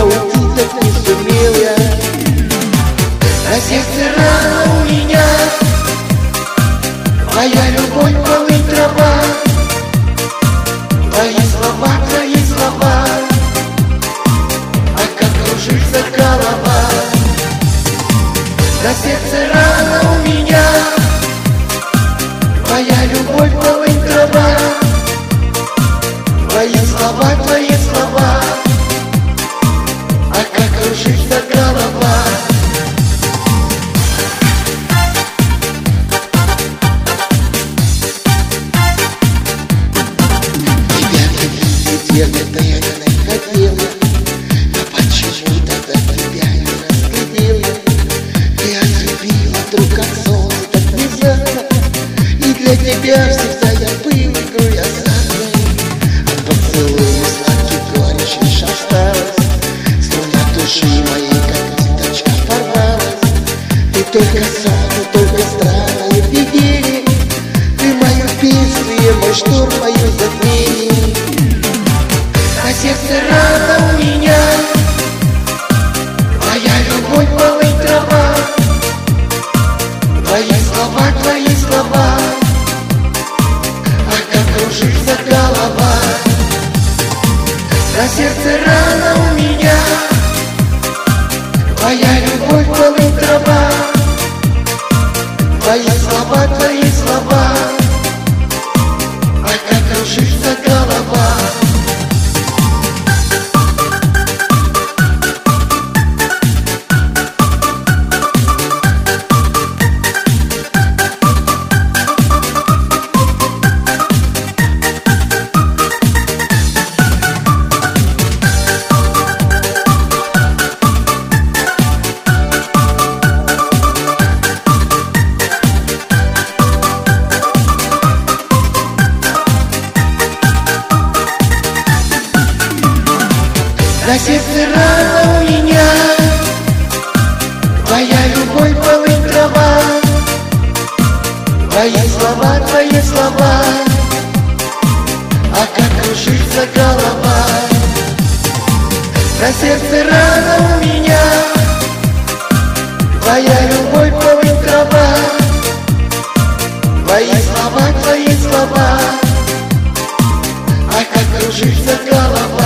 тебя уйти, так не сумел я. На сердце рана у меня, твоя любовь, полынь, трава. Твои слова, а как кружится голова. На сердце рана у меня, твоя любовь, полынь, трава. Твои слова, а как кружится голова. Тебя где-то я не хотел, но почему-то до тебя не разглядел я. Ты ослепила вдруг как солнце, так внезапно, и для тебя всегда я был игрой азартной. От поцелуя сладкий горечь лишь осталась, струна души моей, как цветочка, порвалась. Ты только сон, только странное видение, ты мое бедствие, мой шторм, мое затмение. На сердце рана у меня, твоя любовь, полынь, трава. Твои слова, а как кружится голова. На сердце рана у меня, твоя любовь, полынь, трава. Твои слова, а как кружится голова. На сердце рана у меня, твоя любовь, полынь, трава. Твои слова, а как кружится голова. На сердце рана у меня, твоя любовь, полынь, трава. Твои слова, а как кружится голова.